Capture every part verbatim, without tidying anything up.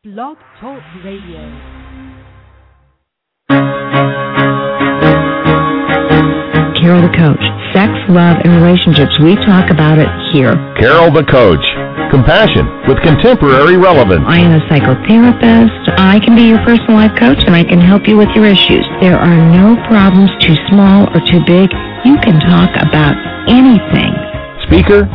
Blog Talk Radio. Carol the Coach. Sex, love, and relationships. We talk about it here. Carol the Coach. Compassion with contemporary relevance. I am a psychotherapist. I can be your personal life coach, and I can help you with your issues. There are no problems too small or too big. You can talk about anything. Speaker.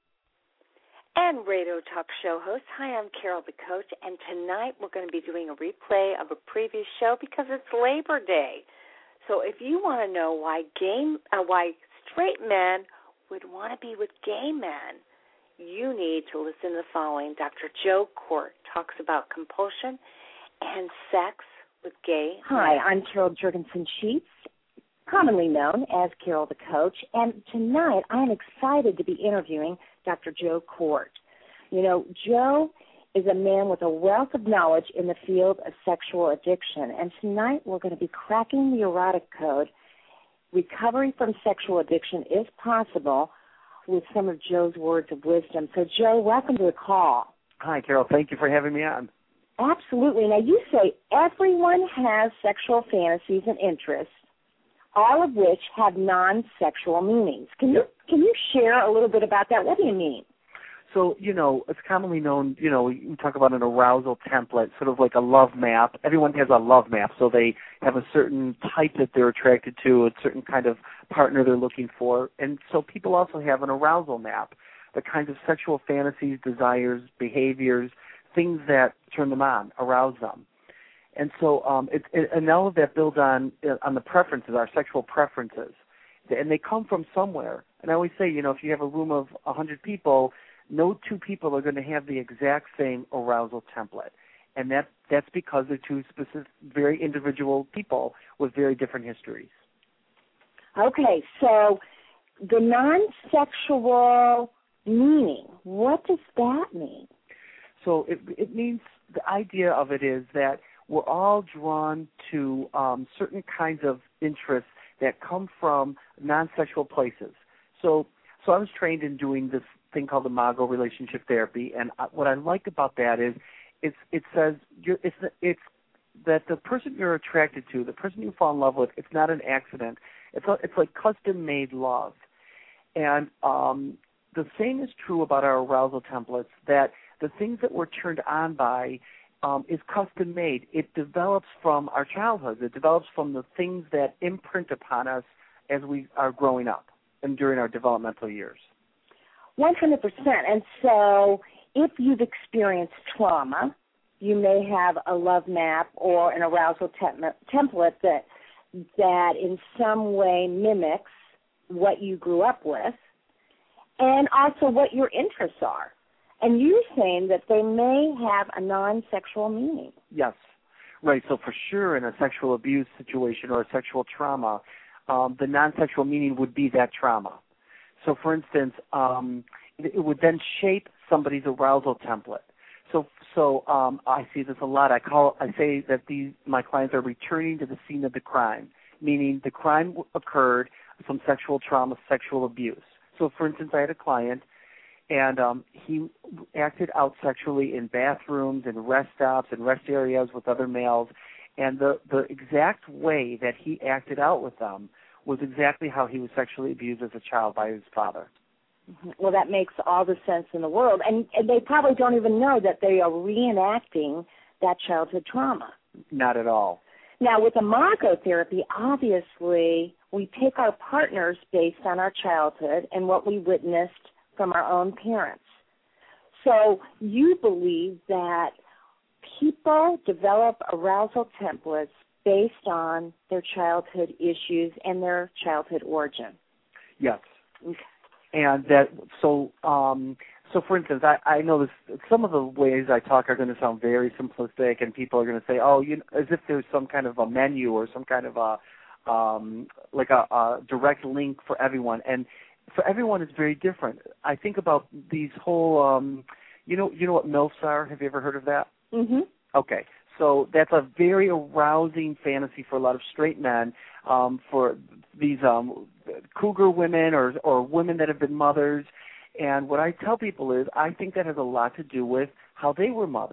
And radio talk show host. Hi, I'm Carol the Coach, and tonight we're going to be doing a replay of a previous show because it's Labor Day. So if you want to know why gay, uh, why straight men would want to be with gay men, you need to listen to the following. Doctor Joe Court talks about compulsion and sex with gay men. Hi, I'm Carol Jurgensen Sheets, commonly known as Carol the Coach, and tonight I am excited to be interviewing Doctor Joe Court. You know, Joe is a man with a wealth of knowledge in the field of sexual addiction, and tonight we're going to be cracking the erotic code. Recovery from sexual addiction is possible with some of Joe's words of wisdom. So, Joe, welcome to the call. Hi, Carol. Thank you for having me on. Absolutely. Now, you say everyone has sexual fantasies and interests, all of which have non-sexual meanings. Can you can you share a little bit about that? What do you mean? So, you know, it's commonly known, you know, we talk about an arousal template, sort of like a love map. Everyone has a love map, so they have a certain type that they're attracted to, a certain kind of partner they're looking for. And so people also have an arousal map, the kinds of sexual fantasies, desires, behaviors, things that turn them on, arouse them. And so um, it, it, and all of that builds on on the preferences, our sexual preferences. And they come from somewhere. And I always say, you know, if you have a room of one hundred people, no two people are going to have the exact same arousal template. And that that's because they're two specific, very individual people with very different histories. Okay, so the non-sexual meaning, what does that mean? So it, it means, the idea of it is that we're all drawn to um, certain kinds of interests that come from non-sexual places. So so I was trained in doing this thing called Imago relationship therapy, and what I like about that is it's, it says you're, it's, it's that the person you're attracted to, the person you fall in love with, it's not an accident. It's, a, it's like custom-made love. And um, the same is true about our arousal templates, that the things that we're turned on by um, is custom-made. It develops from our childhood. It develops from the things that imprint upon us as we are growing up and during our developmental years. one hundred percent. And so if you've experienced trauma, you may have a love map or an arousal tem- template that that in some way mimics what you grew up with and also what your interests are. And you're saying that they may have a non-sexual meaning. Yes. Right. So for sure in a sexual abuse situation or a sexual trauma, um, the non-sexual meaning would be that trauma. So, for instance, um, it, it would then shape somebody's arousal template. So, so um, I see this a lot. I call, I say that these my clients are returning to the scene of the crime, meaning the crime occurred, some sexual trauma, sexual abuse. So, for instance, I had a client, and um, he acted out sexually in bathrooms and rest stops and rest areas with other males, and the the exact way that he acted out with them was exactly how he was sexually abused as a child by his father. Well, that makes all the sense in the world. And, and they probably don't even know that they are reenacting that childhood trauma. Not at all. Now, with Imago therapy, obviously, we pick our partners based on our childhood and what we witnessed from our own parents. So you believe that people develop arousal templates based on their childhood issues and their childhood origin. Yes. Okay. And that, so, um, so for instance, I, I know this, some of the ways I talk are going to sound very simplistic, and people are going to say, oh, you know, as if there's some kind of a menu or some kind of a, um, like a, a direct link for everyone. And for everyone, it's very different. I think about these whole, um, you know, you know what MILFs are? Have you ever heard of that? Mm-hmm. Okay. So that's a very arousing fantasy for a lot of straight men, um, for these um, cougar women or, or women that have been mothers. And what I tell people is I think that has a lot to do with how they were mothered.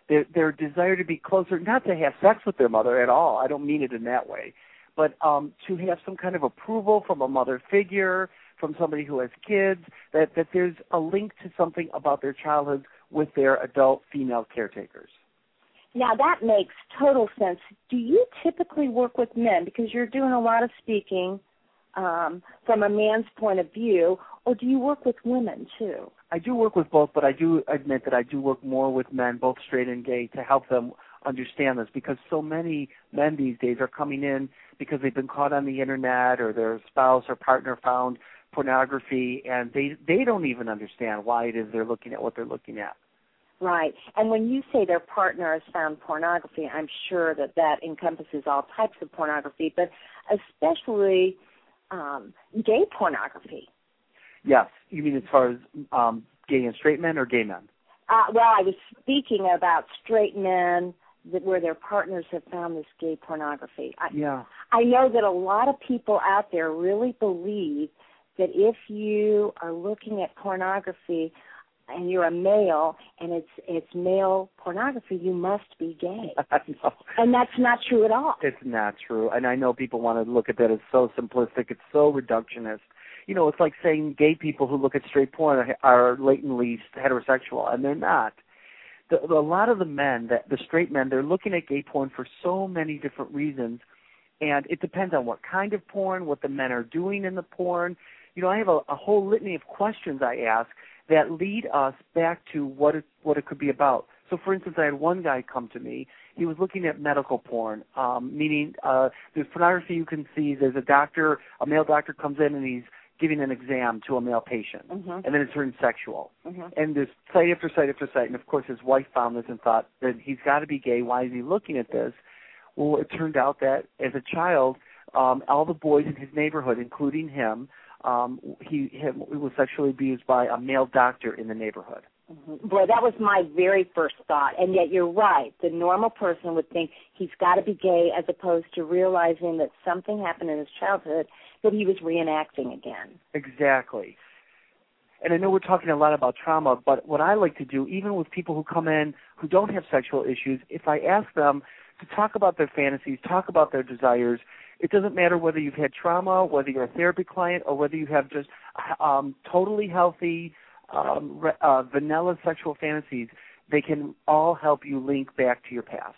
their, their desire to be closer, not to have sex with their mother at all. I don't mean it in that way. But um, to have some kind of approval from a mother figure, from somebody who has kids, that, that there's a link to something about their childhood with their adult female caretakers. Now, that makes total sense. Do you typically work with men? Because you're doing a lot of speaking um, from a man's point of view, or do you work with women, too? I do work with both, but I do admit that I do work more with men, both straight and gay, to help them understand this, because so many men these days are coming in because they've been caught on the Internet, or their spouse or partner found pornography, and they they don't even understand why it is they're looking at what they're looking at. Right. And when you say their partner has found pornography, I'm sure that that encompasses all types of pornography, but especially um, gay pornography. Yes. You mean as far as um, gay and straight men, or gay men? Uh, well, I was speaking about straight men that where their partners have found this gay pornography. I, yeah. I know that a lot of people out there really believe that if you are looking at pornography and you're a male and it's it's male pornography, you must be gay. No. And that's not true at all. It's not true. And I know people want to look at that as so simplistic. It's so reductionist. You know, it's like saying gay people who look at straight porn are, are latently heterosexual, and they're not. The, the, a lot of the men, that the straight men, they're looking at gay porn for so many different reasons, and it depends on what kind of porn, what the men are doing in the porn. You know, I have a, a whole litany of questions I ask that lead us back to what it, what it could be about. So, for instance, I had one guy come to me. He was looking at medical porn, um, meaning uh, there's pornography you can see. There's a doctor, a male doctor comes in and he's giving an exam to a male patient, mm-hmm. and then it turns sexual. Mm-hmm. And there's site after site after site, and of course his wife found this and thought that he's got to be gay. Why is he looking at this? Well, it turned out that as a child, um, all the boys in his neighborhood, including him, um, he, him, he was sexually abused by a male doctor in the neighborhood. Mm-hmm. Boy, that was my very first thought, and yet you're right. The normal person would think he's got to be gay, as opposed to realizing that something happened in his childhood that he was reenacting again. Exactly. And I know we're talking a lot about trauma, but what I like to do, even with people who come in who don't have sexual issues, if I ask them to talk about their fantasies, talk about their desires, it doesn't matter whether you've had trauma, whether you're a therapy client, or whether you have just um, totally healthy, um, uh, vanilla sexual fantasies, they can all help you link back to your past.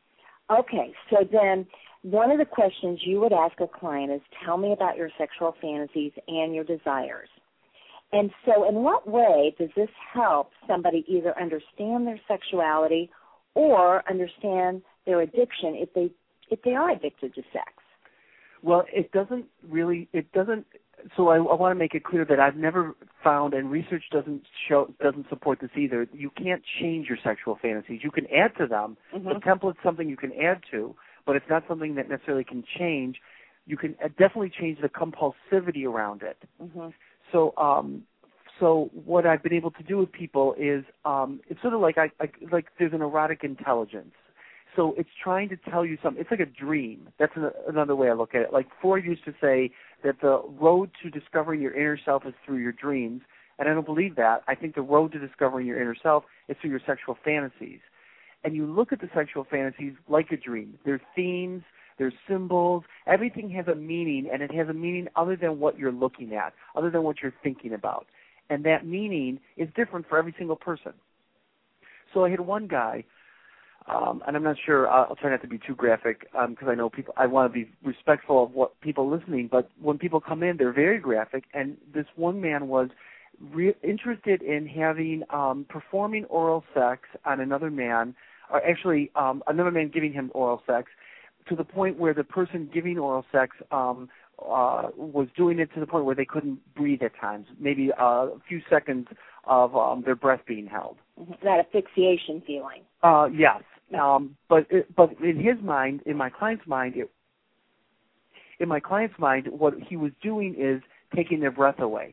Okay, so then one of the questions you would ask a client is, tell me about your sexual fantasies and your desires. And so in what way does this help somebody either understand their sexuality or understand their addiction if they if they are addicted to sex? Well, it doesn't really, it doesn't, so I, I want to make it clear that I've never found, and research doesn't show, doesn't support this either, you can't change your sexual fantasies. You can add to them. Mm-hmm. The template's something you can add to, but it's not something that necessarily can change. You can definitely change the compulsivity around it. Mm-hmm. So, um, so what I've been able to do with people is, um, it's sort of like I, I like there's an erotic intelligence. So it's trying to tell you something. It's like a dream. That's an, another way I look at it. Like Freud used to say that the road to discovering your inner self is through your dreams, and I don't believe that. I think the road to discovering your inner self is through your sexual fantasies. And you look at the sexual fantasies like a dream. There's themes, there's symbols. Everything has a meaning, and it has a meaning other than what you're looking at, other than what you're thinking about. And that meaning is different for every single person. So I had one guy, um, and I'm not sure, uh, I'll try not to be too graphic because um, I know people, I want to be respectful of what people listening, but when people come in, they're very graphic, and this one man was re- interested in having, um, performing oral sex on another man, or actually um, another man giving him oral sex, to the point where the person giving oral sex um, uh, was doing it to the point where they couldn't breathe at times, maybe uh, a few seconds of um, their breath being held. That asphyxiation feeling. Uh, yes, um, but it, but in his mind, in my client's mind, it, in my client's mind, what he was doing is taking their breath away.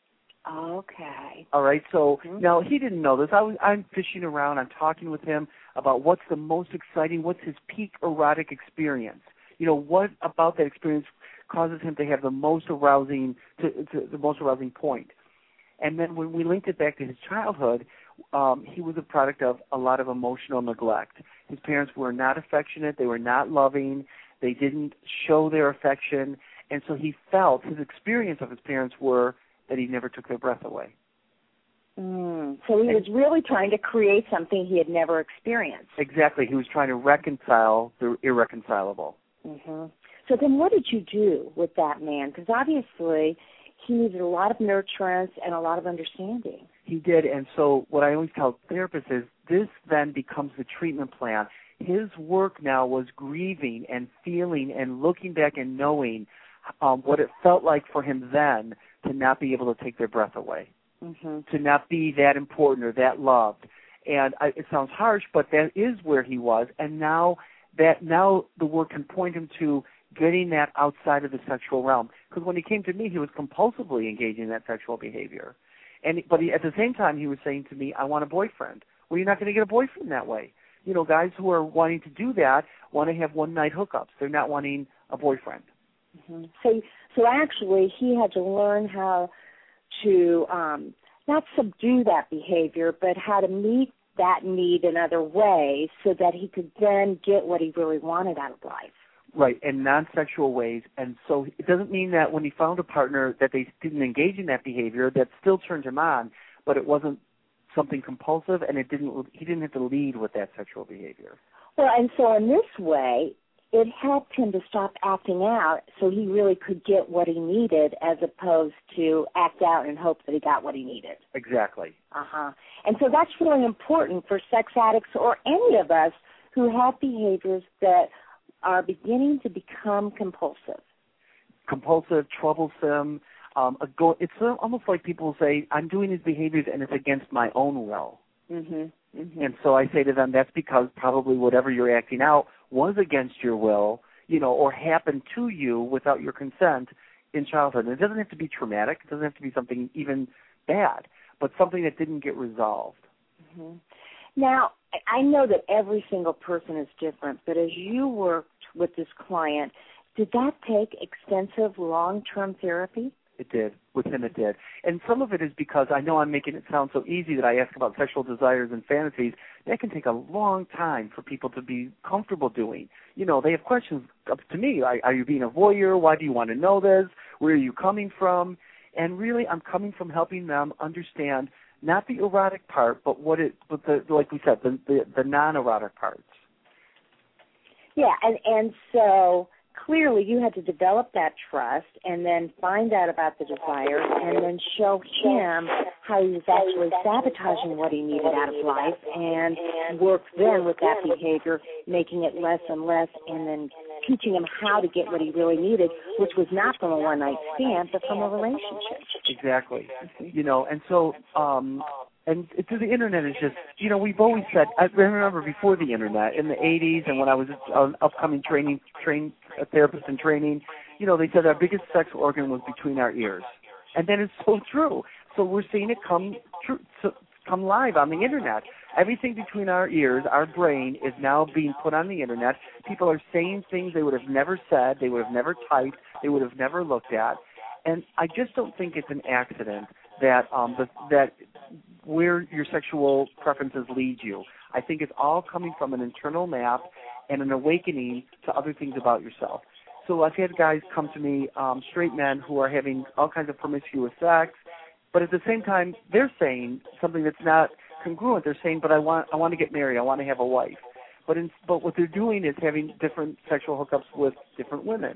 Okay. All right. So mm-hmm. now he didn't know this. I was I'm fishing around. I'm talking with him about what's the most exciting, what's his peak erotic experience. You know, what about that experience causes him to have the most arousing, to, to the most arousing point. And then when we linked it back to his childhood, um, he was a product of a lot of emotional neglect. His parents were not affectionate. They were not loving. They didn't show their affection. And so he felt, his experience of his parents were that he never took their breath away. Mm, so he was really trying to create something he had never experienced. Exactly. He was trying to reconcile the irreconcilable. Mm-hmm. So then what did you do with that man? Because obviously he needed a lot of nurturance and a lot of understanding. He did, and so what I always tell therapists is this then becomes the treatment plan. His work now was grieving and feeling and looking back and knowing um, what it felt like for him then to not be able to take their breath away, mm-hmm. to not be that important or that loved. And I, it sounds harsh, but that is where he was, and now that now the work can point him to getting that outside of the sexual realm. Because when he came to me, he was compulsively engaging in that sexual behavior. And but he, at the same time, he was saying to me, I want a boyfriend. Well, you're not going to get a boyfriend that way. You know, guys who are wanting to do that want to have one-night hookups. They're not wanting a boyfriend. Mm-hmm. So, so actually, he had to learn how to um, not subdue that behavior, but how to meet that need in other ways so that he could then get what he really wanted out of life. Right, in non-sexual ways. And so it doesn't mean that when he found a partner that they didn't engage in that behavior, that still turned him on, but it wasn't something compulsive, and it didn't. He didn't have to lead with that sexual behavior. Well, and so in this way, it helped him to stop acting out so he really could get what he needed as opposed to act out and hope that he got what he needed. Exactly. Uh-huh. And so that's really important for sex addicts or any of us who have behaviors that are beginning to become compulsive. Compulsive, troublesome. Um, a go- it's almost like people say, I'm doing these behaviors and it's against my own will. Mm-hmm. Mm-hmm. And so I say to them, that's because probably whatever you're acting out was against your will, you know, or happened to you without your consent in childhood. And it doesn't have to be traumatic. It doesn't have to be something even bad, but something that didn't get resolved. Mm-hmm. Now, I know that every single person is different, but as you worked with this client, did that take extensive long-term therapy? It did. With him, it did. And some of it is because I know I'm making it sound so easy that I ask about sexual desires and fantasies. That can take a long time for people to be comfortable doing. You know, they have questions up to me. Are, are you being a voyeur? Why do you want to know this? Where are you coming from? And really, I'm coming from helping them understand not the erotic part, but what it, but the, like we said, the, the, the non-erotic parts. Yeah, and, and so clearly you had to develop that trust and then find out about the desires and then show him how he was actually sabotaging what he needed out of life and work then with that behavior, making it less and less, and then teaching him how to get what he really needed, which was not from a one-night stand, but from a relationship. Exactly. You know, and so, um, and to the internet is just, you know, we've always said, I remember before the internet, in the eighties, and when I was an upcoming training, train, a therapist in training, you know, they said our biggest sex organ was between our ears. And that is so true. So we're seeing it come true, so come live on the internet. Everything between our ears, our brain, is now being put on the internet. People are saying things they would have never said, they would have never typed, they would have never looked at. And I just don't think it's an accident that um, the, that where your sexual preferences lead you. I think it's all coming from an internal map and an awakening to other things about yourself. So I've had guys come to me, um, straight men, who are having all kinds of promiscuous sex, but at the same time, they're saying something that's not congruent. They're saying, but I want I want to get married. I want to have a wife. But in, but what they're doing is having different sexual hookups with different women.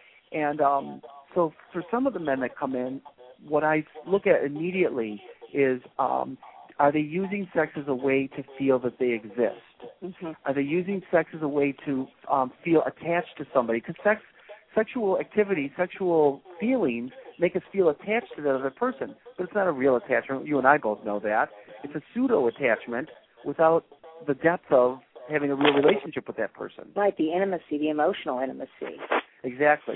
And um, so for some of the men that come in, what I look at immediately is, um, are they using sex as a way to feel that they exist? Mm-hmm. Are they using sex as a way to um, feel attached to somebody? Because sex, sexual activity, sexual feelings make us feel attached to that other person. But it's not a real attachment. You and I both know that. It's a pseudo-attachment without the depth of having a real relationship with that person. Right, the intimacy, the emotional intimacy. Exactly.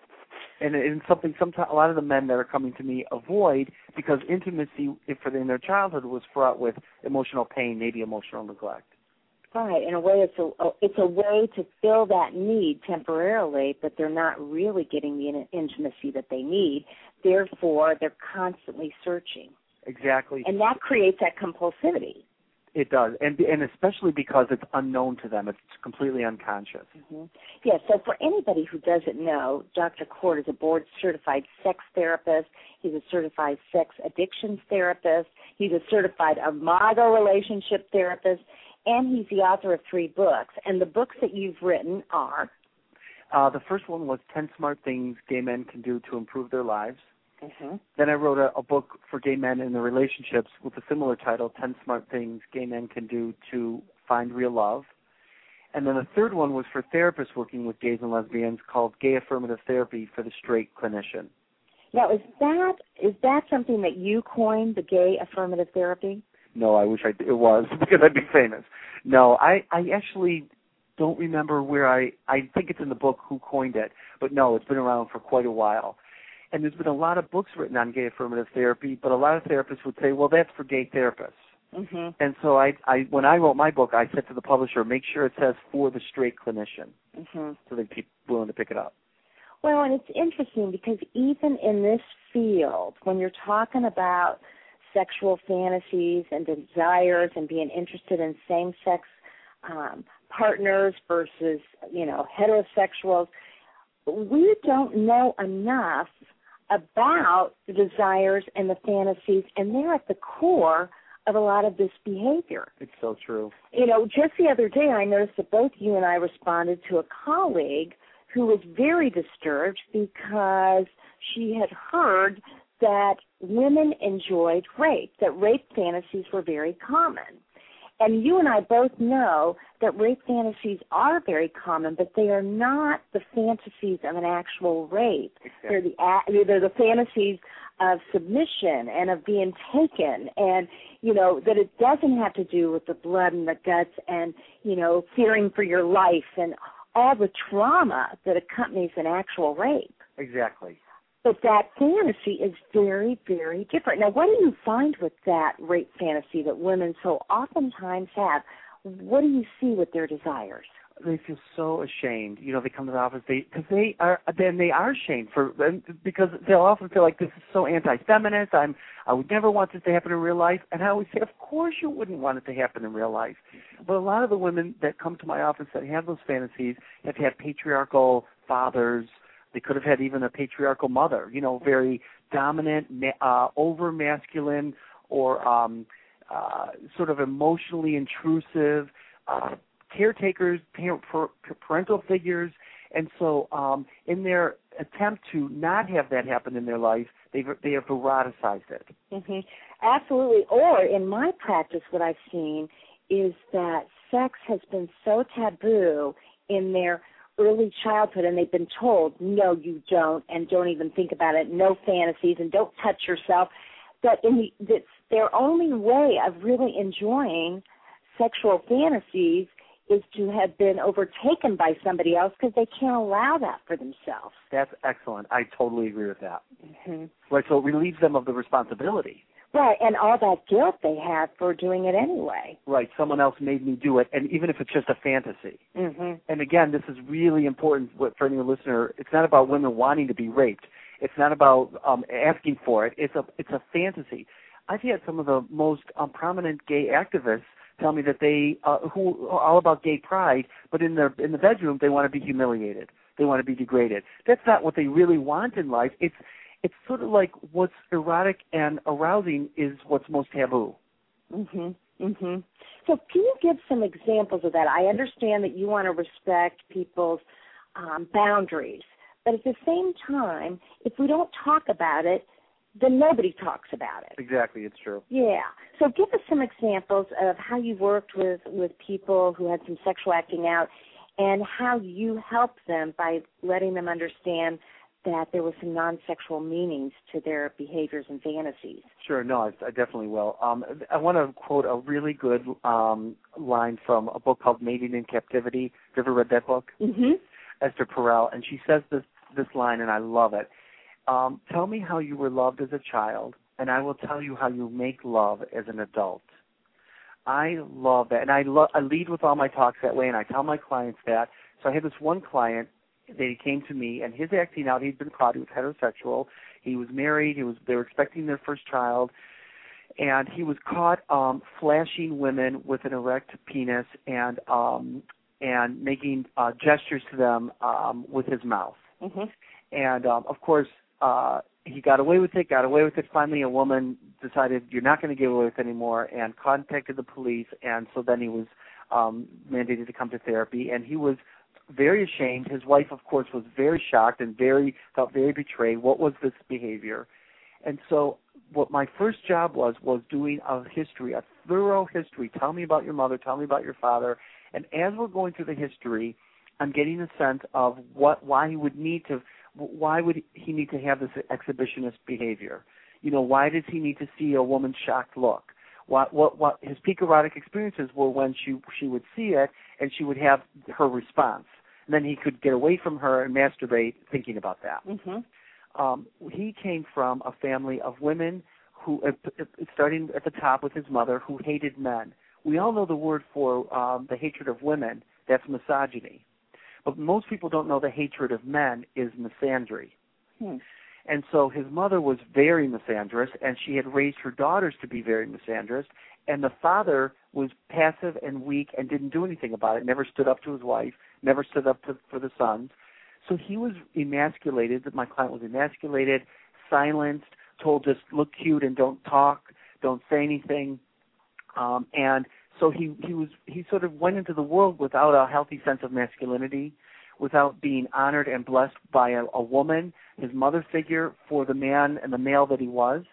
And it's something sometimes a lot of the men that are coming to me avoid because intimacy, if for in their childhood, was fraught with emotional pain, maybe emotional neglect. Right. In a way, it's a it's a way to fill that need temporarily, but they're not really getting the intimacy that they need. Therefore, they're constantly searching. Exactly. And that creates that compulsivity. It does, and and especially because it's unknown to them. It's completely unconscious. Mm-hmm. Yeah, so for anybody who doesn't know, Doctor Court is a board-certified sex therapist. He's a certified sex addictions therapist. He's a certified Imago relationship therapist, and he's the author of three books. And the books that you've written are? Uh, the first one was ten Smart Things Gay Men Can Do to Improve Their Lives. Mm-hmm. Then I wrote a, a book for gay men in their relationships with a similar title, ten Smart Things Gay Men Can Do to Find Real Love. And then the third one was for therapists working with gays and lesbians, called Gay Affirmative Therapy for the Straight Clinician. Now, is that is that something that you coined, the gay affirmative therapy? No, I wish I it was, because I'd be famous. No, I, I actually don't remember where I, I think it's in the book who coined it, but no, it's been around for quite a while. And there's been a lot of books written on gay affirmative therapy, but a lot of therapists would say, well, that's for gay therapists. Mm-hmm. And so I, I, when I wrote my book, I said to the publisher, make sure it says for the straight clinician, mm-hmm. so they'd be willing to pick it up. Well, and it's interesting because even in this field, when you're talking about sexual fantasies and desires and being interested in same-sex um, partners versus, you know, heterosexuals, we don't know enough about the desires and the fantasies, and they're at the core of a lot of this behavior. It's so true. You know, just the other day I noticed that both you and I responded to a colleague who was very disturbed because she had heard that women enjoyed rape, that rape fantasies were very common. And you and I both know that rape fantasies are very common, but they are not the fantasies of an actual rape. Exactly. They're the they're the fantasies of submission and of being taken, and you know that it doesn't have to do with the blood and the guts and you know fearing for your life and all the trauma that accompanies an actual rape. Exactly. But that fantasy is very, very different. Now, what do you find with that rape fantasy that women so oftentimes have? What do you see with their desires? They feel so ashamed. You know, they come to the office, they because they are then they are ashamed for because they'll often feel like this is so anti-feminist. I'm I would never want this to happen in real life. And I always say, of course you wouldn't want it to happen in real life. But a lot of the women that come to my office that have those fantasies have had patriarchal fathers. They could have had even a patriarchal mother, you know, very dominant, uh, over masculine, or um, uh, sort of emotionally intrusive uh, caretakers, parent, parental figures. And so um, in their attempt to not have that happen in their life, they've, they have eroticized it. Mm-hmm. Absolutely. Or in my practice, what I've seen is that sex has been so taboo in their early childhood, and they've been told, no, you don't, and don't even think about it, no fantasies, and don't touch yourself, that in the that's their only way of really enjoying sexual fantasies is to have been overtaken by somebody else because they can't allow that for themselves. That's excellent. I totally agree with that. Mm-hmm. Right, so it relieves them of the responsibility. Right, and all that guilt they have for doing it anyway. Right, someone else made me do it, and even if it's just a fantasy. Mm-hmm. And again, this is really important for any listener. It's not about women wanting to be raped. It's not about um, asking for it. It's a it's a fantasy. I've had some of the most um, prominent gay activists tell me that they uh, who are all about gay pride, but in their in the bedroom they want to be humiliated. They want to be degraded. That's not what they really want in life. It's It's sort of like what's erotic and arousing is what's most taboo. Mhm. Mhm. So, can you give some examples of that? I understand that you want to respect people's um, boundaries, but at the same time, if we don't talk about it, then nobody talks about it. Exactly, it's true. Yeah. So, give us some examples of how you worked with with people who had some sexual acting out, and how you helped them by letting them understand that there was some non-sexual meanings to their behaviors and fantasies. Sure, no, I, I definitely will. Um, I want to quote a really good um, line from a book called Mating in Captivity. Have you ever read that book? Mm-hmm. Esther Perel, and she says this, this line, and I love it. Um, tell me how you were loved as a child, and I will tell you how you make love as an adult. I love that, and I, lo- I lead with all my talks that way, and I tell my clients that. So I had this one client that he came to me, and his acting out, he'd been caught, he was heterosexual, he was married, he was they were expecting their first child, and he was caught um, flashing women with an erect penis and um, and making uh, gestures to them um, with his mouth. Mm-hmm. And um, of course, uh, he got away with it. Got away with it. Finally, a woman decided you're not going to get away with it anymore, and contacted the police. And so then he was um, mandated to come to therapy, and he was very ashamed. His wife, of course, was very shocked and very felt very betrayed. What was this behavior? And so what my first job was was doing a history, a thorough history. Tell me about your mother. Tell me about your father. And as we're going through the history, I'm getting a sense of what, why he would need to, why would he need to have this exhibitionist behavior? You know, why does he need to see a woman's shocked look? What, what, what his peak erotic experiences were when she she would see it and she would have her response. And then he could get away from her and masturbate thinking about that. Mm-hmm. Um, he came from a family of women who, uh, starting at the top with his mother, who hated men. We all know the word for um, the hatred of women. That's misogyny. But most people don't know the hatred of men is misandry. Hmm. And so his mother was very misandrous, and she had raised her daughters to be very misandrous, and the father was passive and weak and didn't do anything about it, never stood up to his wife, never stood up to, for the sons. So he was emasculated. My client was emasculated, silenced, told just look cute and don't talk, don't say anything. Um, and so he, he was he sort of went into the world without a healthy sense of masculinity, without being honored and blessed by a, a woman, his mother figure, for the man and the male that he was.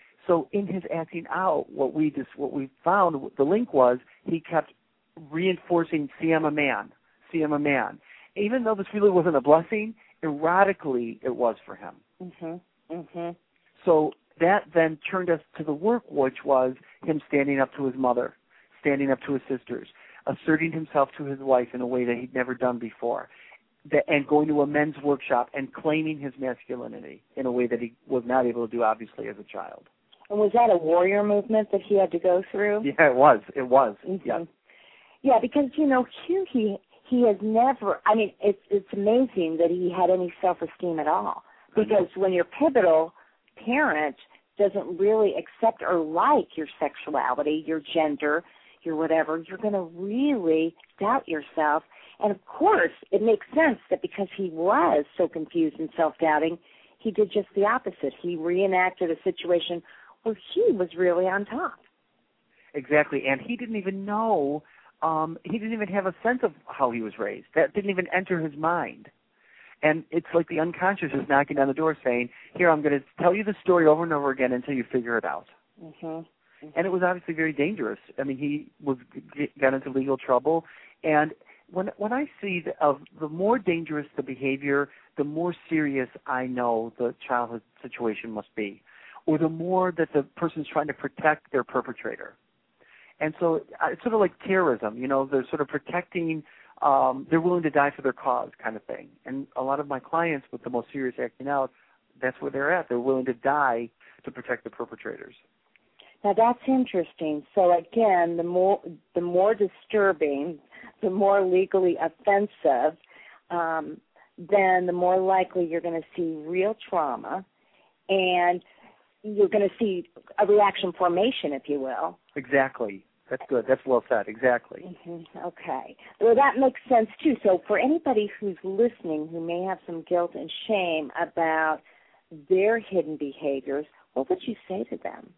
So in his acting out, what we just what we found, the link was he kept reinforcing, see, I'm a man, see, I'm a man. Even though this really wasn't a blessing, erotically it was for him. Mm-hmm. Mm-hmm. So that then turned us to the work, which was him standing up to his mother, standing up to his sisters, asserting himself to his wife in a way that he'd never done before, that, and going to a men's workshop and claiming his masculinity in a way that he was not able to do, obviously, as a child. And was that a warrior movement that he had to go through? Yeah, it was. It was. Mm-hmm. Yeah. Yeah, because, you know, Hugh, he, he has never, I mean, it's, it's amazing that he had any self-esteem at all. Because when your pivotal parent doesn't really accept or like your sexuality, your gender, your whatever, you're going to really doubt yourself. And, of course, it makes sense that because he was so confused and self-doubting, he did just the opposite. He reenacted a situation where he was really on top. Exactly, and he didn't even know, um, he didn't even have a sense of how he was raised. That didn't even enter his mind. And it's like the unconscious is knocking on the door saying, here, I'm going to tell you the story over and over again until you figure it out. Mm-hmm. Mm-hmm. And it was obviously very dangerous. I mean, he was got into legal trouble. And when when I see the, of the more dangerous the behavior, the more serious I know the childhood situation must be, or the more that the person's trying to protect their perpetrator. And so it's sort of like terrorism. You know, they're sort of protecting. Um, they're willing to die for their cause, kind of thing. And a lot of my clients with the most serious acting out, that's where they're at. They're willing to die to protect the perpetrators. Now that's interesting. So again, the more the more disturbing, the more legally offensive, um, then the more likely you're going to see real trauma, and you're going to see a reaction formation, if you will. Exactly. That's good. That's well said. Exactly. Mm-hmm. Okay. Well, that makes sense, too. So for anybody who's listening who may have some guilt and shame about their hidden behaviors, what would you say to them?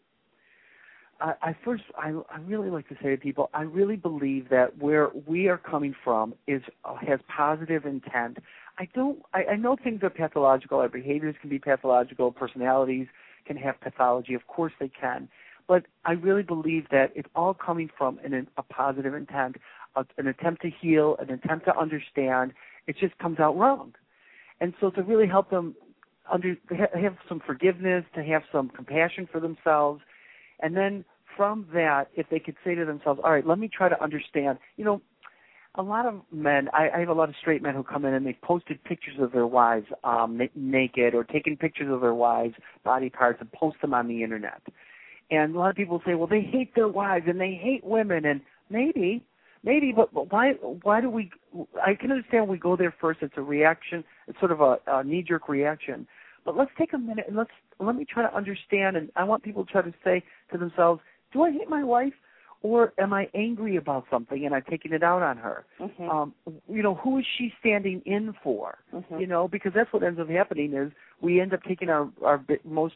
I, I first, I, I really like to say to people, I really believe that where we are coming from is uh, has positive intent. I don't. I, I know things are pathological. Our behaviors can be pathological. Personalities can have pathology. Of course they can. But I really believe that it's all coming from an, a positive intent, a, an attempt to heal, an attempt to understand. It just comes out wrong. And so to really help them under, have some forgiveness, to have some compassion for themselves, and then from that, if they could say to themselves, all right, let me try to understand. You know, a lot of men, I, I have a lot of straight men who come in and they've posted pictures of their wives um, na- naked or taken pictures of their wives' body parts and post them on the Internet. And a lot of people say, well, they hate their wives and they hate women, and maybe, maybe, but, but why? Why do we? I can understand we go there first. It's a reaction. It's sort of a, a knee-jerk reaction. But let's take a minute and let's let me try to understand. And I want people to try to say to themselves, do I hate my wife? Or am I angry about something and I'm taking it out on her? Mm-hmm. Um, you know, who is she standing in for? Mm-hmm. You know, because that's what ends up happening is we end up taking our, our most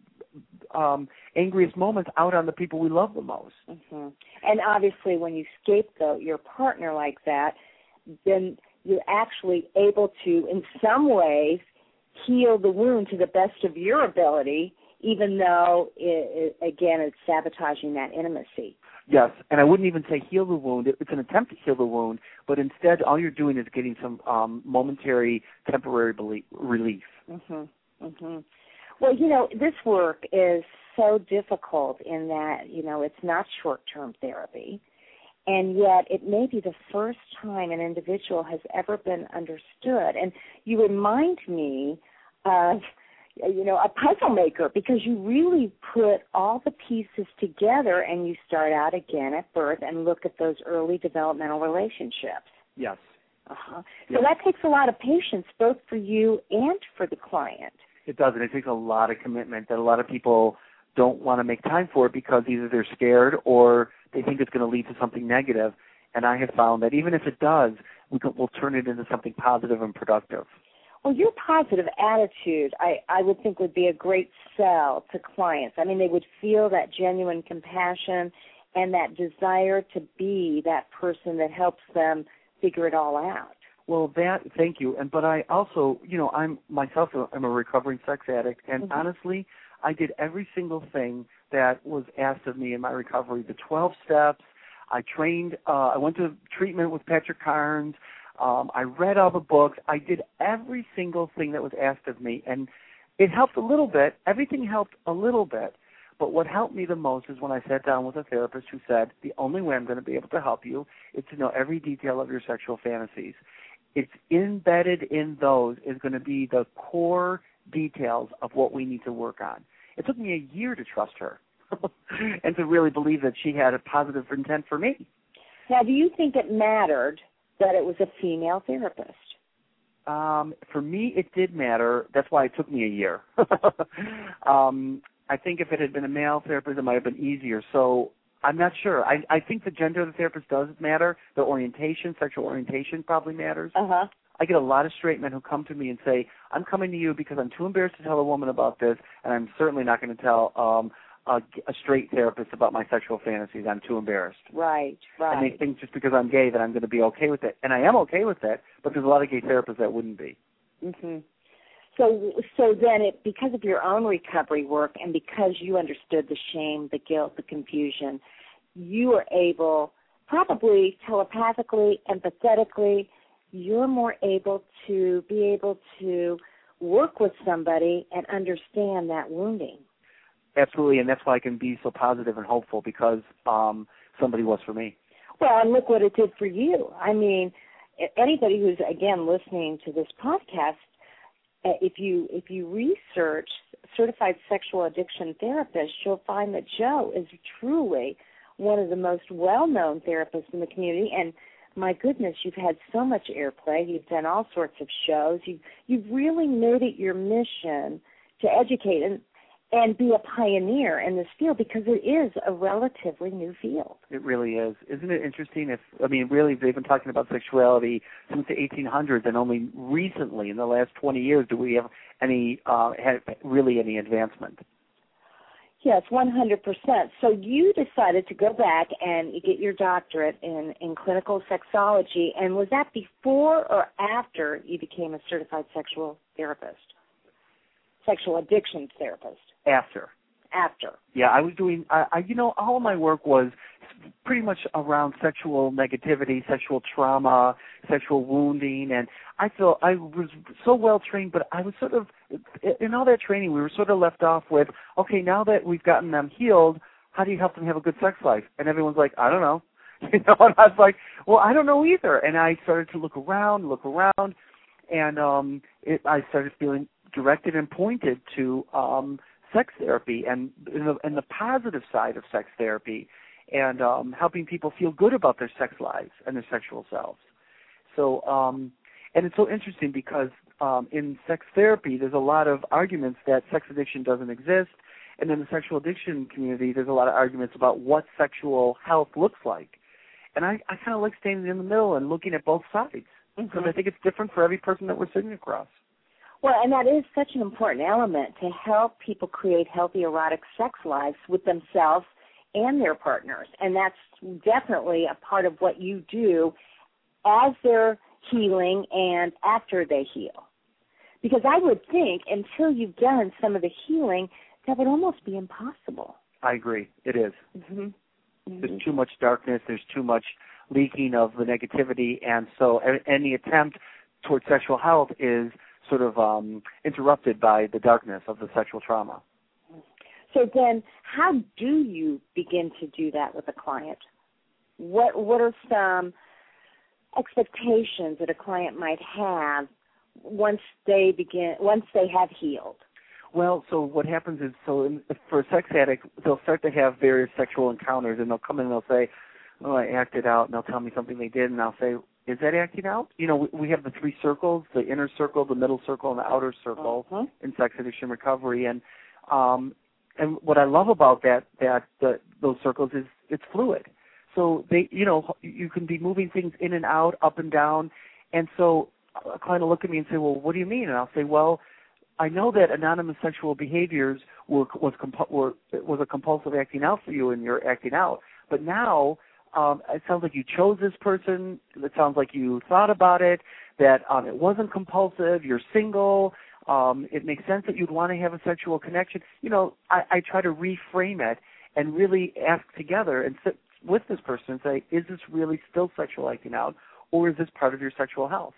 um, angriest moments out on the people we love the most. Mm-hmm. And obviously when you scapegoat your partner like that, then you're actually able to, in some ways, heal the wound to the best of your ability, even though, it, it, again, it's sabotaging that intimacy. Yes, and I wouldn't even say heal the wound. It's an attempt to heal the wound, but instead all you're doing is getting some um, momentary, temporary belie- relief. Mm-hmm. Mm-hmm. Well, you know, this work is so difficult in that, you know, it's not short-term therapy, and yet it may be the first time an individual has ever been understood. And you remind me of, you know, a puzzle maker, because you really put all the pieces together and you start out again at birth and look at those early developmental relationships. Yes. Uh-huh. Yes. So that takes a lot of patience, both for you and for the client. It does, and it takes a lot of commitment that a lot of people don't want to make time for it because either they're scared or they think it's going to lead to something negative. And I have found that even if it does, we can, we'll turn it into something positive and productive. Well, your positive attitude, I, I would think, would be a great sell to clients. I mean, they would feel that genuine compassion and that desire to be that person that helps them figure it all out. Well, that, thank you. And but I also, you know, I'm myself, I'm a recovering sex addict, and mm-hmm. honestly, I did every single thing that was asked of me in my recovery. The twelve steps. I trained. Uh, I went to treatment with Patrick Carnes. Um, I read all the books. I did every single thing that was asked of me, and it helped a little bit. Everything helped a little bit. But what helped me the most is when I sat down with a therapist who said, the only way I'm going to be able to help you is to know every detail of your sexual fantasies. It's embedded in those is going to be the core details of what we need to work on. It took me a year to trust her and to really believe that she had a positive intent for me. Now, do you think it mattered that it was a female therapist? Um, for me, it did matter. That's why it took me a year. um, I think if it had been a male therapist, it might have been easier. So I'm not sure. I, I think the gender of the therapist does matter. The orientation, sexual orientation probably matters. Uh-huh. I get a lot of straight men who come to me and say, I'm coming to you because I'm too embarrassed to tell a woman about this, and I'm certainly not going to tell um, a, a straight therapist about my sexual fantasies. I'm too embarrassed. Right, right. And they think just because I'm gay that I'm going to be okay with it. And I am okay with that, but there's a lot of gay therapists that wouldn't be. Mm-hmm. So so then it, because of your own recovery work and because you understood the shame, the guilt, the confusion, you were able, probably telepathically, empathetically, you're more able to be able to work with somebody and understand that wounding. Absolutely, and that's why I can be so positive and hopeful, because um, somebody was for me. Well, and look what it did for you. I mean, anybody who's, again, listening to this podcast, if you if you research certified sexual addiction therapists, you'll find that Joe is truly one of the most well-known therapists in the community. And my goodness, you've had so much airplay. You've done all sorts of shows. You've, you've really made it your mission to educate and, and be a pioneer in this field, because it is a relatively new field. It really is. Isn't it interesting? If I mean, really, they've been talking about sexuality since the eighteen hundreds, and only recently, in the last twenty years, do we have any uh, have really any advancement. Yes, one hundred percent. So you decided to go back and get your doctorate in, in clinical sexology, and was that before or after you became a certified sexual therapist, sexual addictions therapist? After. After. Yeah, I was doing, I, I, you know, all of my work was pretty much around sexual negativity, sexual trauma, sexual wounding, and I feel I was so well trained, but I was sort of, in all that training, we were sort of left off with, okay, now that we've gotten them healed, how do you help them have a good sex life? And everyone's like, I don't know. You know, and I was like, well, I don't know either. And I started to look around, look around, and um, it, I started feeling directed and pointed to um, sex therapy and, and, the, and the positive side of sex therapy, and um, helping people feel good about their sex lives and their sexual selves. So, um, And it's so interesting because um, in sex therapy, there's a lot of arguments that sex addiction doesn't exist. And in the sexual addiction community, there's a lot of arguments about what sexual health looks like. And I, I kind of like standing in the middle and looking at both sides because mm-hmm. I think it's different for every person that we're sitting across. Well, and that is such an important element to help people create healthy erotic sex lives with themselves and their partners. And that's definitely a part of what you do as they're healing and after they heal. Because I would think until you've done some of the healing, that would almost be impossible. I agree. It is. Mm-hmm. Mm-hmm. There's too much darkness. There's too much leaking of the negativity. And so any attempt towards sexual health is sort of um, interrupted by the darkness of the sexual trauma. So then how do you begin to do that with a client? What What are some expectations that a client might have once they begin, once they have healed? Well, so what happens is, so in, for a sex addict, they'll start to have various sexual encounters, and they'll come in and they'll say, oh, I acted out, and they'll tell me something they did, and I'll say, is that acting out? You know, we, we have the three circles, the inner circle, the middle circle, and the outer circle uh-huh. in sex addiction recovery. And um, and what I love about that, that the, those circles is it's fluid. So they, you know, you can be moving things in and out, up and down. And so a client will look at me and say, well, what do you mean? And I'll say, well, I know that anonymous sexual behaviors were, was, compu- were, was a compulsive acting out for you, and you're acting out. But now um, it sounds like you chose this person. It sounds like you thought about it, that um, it wasn't compulsive. You're single. Um, it makes sense that you'd want to have a sexual connection. You know, I, I try to reframe it and really ask together and sit with this person and say, is this really still sexual acting out, or is this part of your sexual health?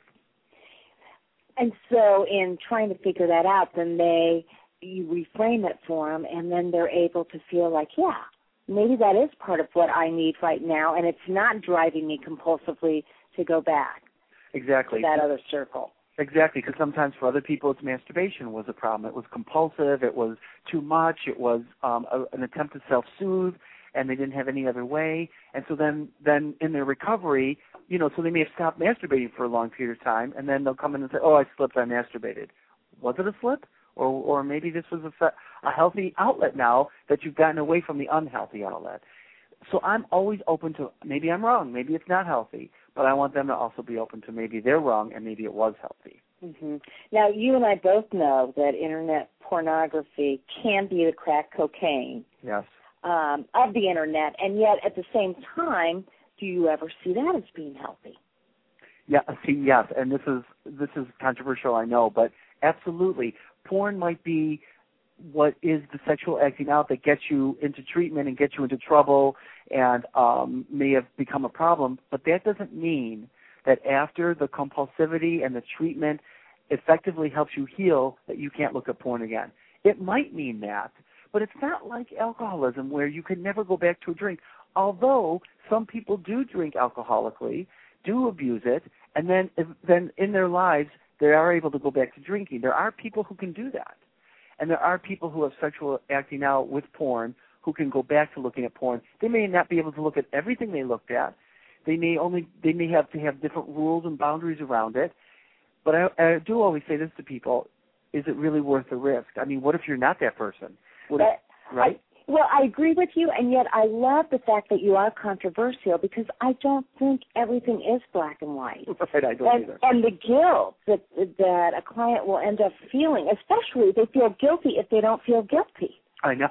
And so in trying to figure that out, then they, you reframe it for them, and then they're able to feel like, yeah, maybe that is part of what I need right now, and it's not driving me compulsively to go back exactly to that other circle. Exactly, because sometimes for other people it's masturbation was a problem. It was compulsive, it was too much, it was um, a, an attempt to self-soothe, and they didn't have any other way. And so then, then in their recovery, you know, so they may have stopped masturbating for a long period of time, and then they'll come in and say, oh, I slipped, I masturbated. Was it a slip? Or or maybe this was a, a healthy outlet now that you've gotten away from the unhealthy outlet. So I'm always open to, maybe I'm wrong, maybe it's not healthy, but I want them to also be open to maybe they're wrong and maybe it was healthy. Mm-hmm. Now, you and I both know that Internet pornography can be the crack cocaine yes. um, of the Internet, and yet at the same time, do you ever see that as being healthy? Yeah, see, yes, and this is this is controversial, I know, but absolutely. Porn might be what is the sexual acting out that gets you into treatment and gets you into trouble and um, may have become a problem, but that doesn't mean that after the compulsivity and the treatment effectively helps you heal that you can't look at porn again. It might mean that, but it's not like alcoholism where you can never go back to a drink, although some people do drink alcoholically, do abuse it, and then then in their lives they are able to go back to drinking. There are people who can do that. And there are people who have sexual acting out with porn who can go back to looking at porn. They may not be able to look at everything they looked at. They may only they may have to have different rules and boundaries around it. But I, I do always say this to people: is it really worth the risk? I mean, what if you're not that person? What if, right? I, well, I agree with you, and yet I love the fact that you are controversial because I don't think everything is black and white. Right, I don't and, either. And the guilt that that a client will end up feeling, especially they feel guilty if they don't feel guilty. I know.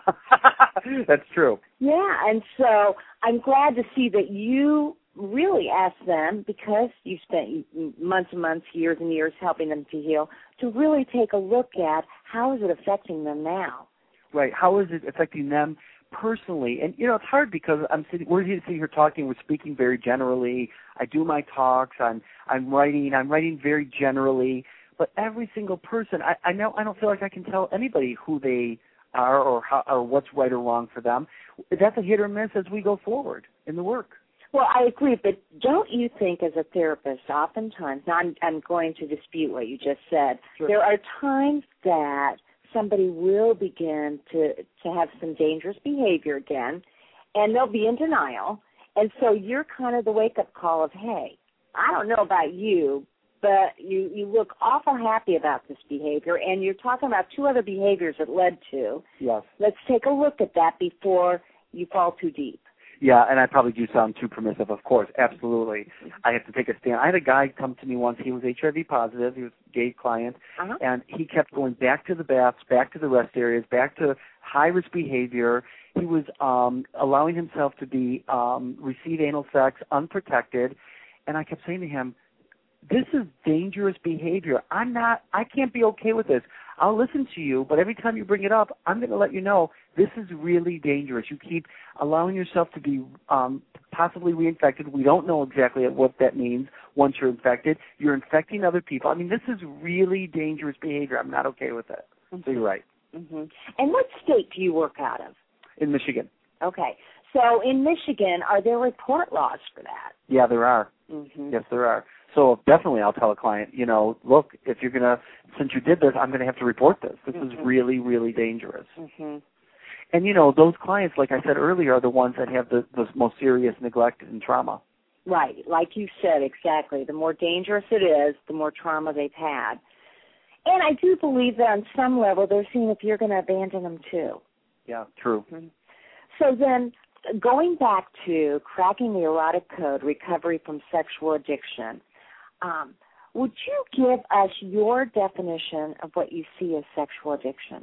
That's true. Yeah, and so I'm glad to see that you really ask them, because you spent months and months, years and years helping them to heal, to really take a look at how is it affecting them now. Right. How is it affecting them personally? And, you know, it's hard because I'm sitting, we're sitting here talking, we're speaking very generally. I do my talks, I'm, I'm writing, I'm writing very generally. But every single person, I, I know I don't feel like I can tell anybody who they are or how, or what's right or wrong for them. That's a hit or miss as we go forward in the work. Well, I agree, but don't you think as a therapist, oftentimes, now I'm, I'm going to dispute what you just said, sure. There are times that somebody will begin to, to have some dangerous behavior again, and they'll be in denial, and so you're kind of the wake-up call of, hey, I don't know about you, but you, you look awful happy about this behavior, and you're talking about two other behaviors it led to. Yes. Let's take a look at that before you fall too deep. Yeah, and I probably do sound too permissive, of course. Absolutely. I have to take a stand. I had a guy come to me once. He was H I V positive. He was a gay client. Uh-huh. And he kept going back to the baths, back to the rest areas, back to high-risk behavior. He was um, allowing himself to be um, receive anal sex unprotected. And I kept saying to him, this is dangerous behavior. I'm not, I can't be okay with this. I'll listen to you, but every time you bring it up, I'm going to let you know this is really dangerous. You keep allowing yourself to be um, possibly reinfected. We don't know exactly what that means once you're infected. You're infecting other people. I mean, this is really dangerous behavior. I'm not okay with it. Mm-hmm. So you're right. Mm-hmm. And what state do you work out of? In Michigan. Okay. So in Michigan, are there report laws for that? Yeah, there are. Mm-hmm. Yes, there are. So definitely I'll tell a client, you know, look, if you're going to, since you did this, I'm going to have to report this. This mm-hmm. is really, really dangerous. Mm-hmm. And, you know, those clients, like I said earlier, are the ones that have the, the most serious neglect and trauma. Right. Like you said, exactly. The more dangerous it is, the more trauma they've had. And I do believe that on some level they're seeing if you're going to abandon them too. Yeah, true. Mm-hmm. So then going back to cracking the erotic code, recovery from sexual addiction, um, would you give us your definition of what you see as sexual addiction?